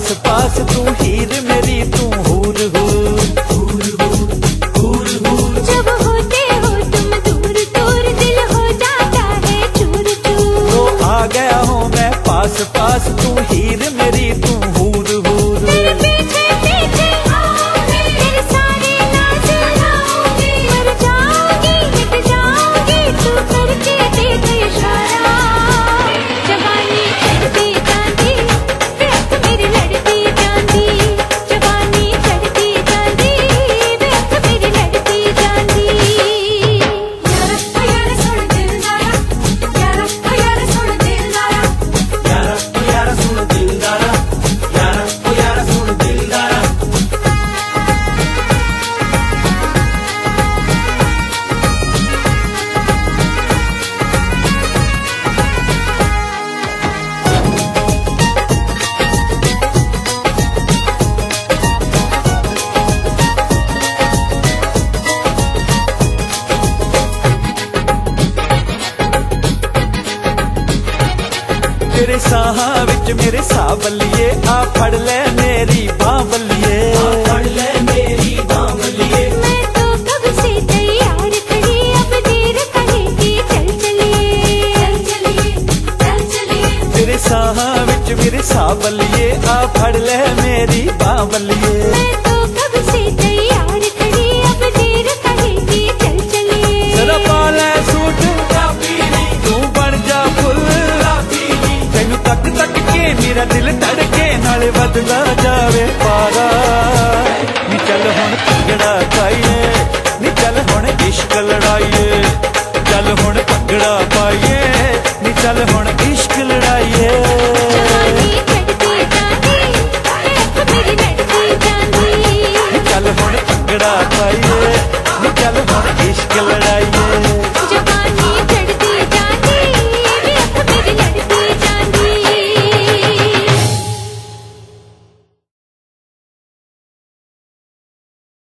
पास पास, तू हीर मेरी तू हूर हूर। जब होते हो तुम दूर दूर, दिल हो जाता है चूर चूर। तो आ गया हूँ मैं पास पास, तू हीर मेरी तू हूर हूर। तेरे पीछे पीछे आऊंगी, तेरे सारे नाज लाऊंगी। मर जाऊंगी मिट जाऊंगी, तू करके दे दे इशारा। जवानी चढ़ती जाती, व्यर्थ मेरी लड़ती जाती। जवानी चढ़ती जाती, व्यर्थ मेरी लड़ती जाती। यारा सुन दिलदारा, यारा सुन दिलदारा। यारा सुन दिलदारा, यारा सुन दिलदारा। तेरे साहां विच मेरे साह बल्लिए, आ फड़ ले मेरी बाह बल्लिए। मैं तो कब से तैयार खड़ी, अब देर कहेगी चल चलिए। तेरे साहां विच मेरे साह बल्लिए, आ फड़ ले मेरी बाह बल्लिए।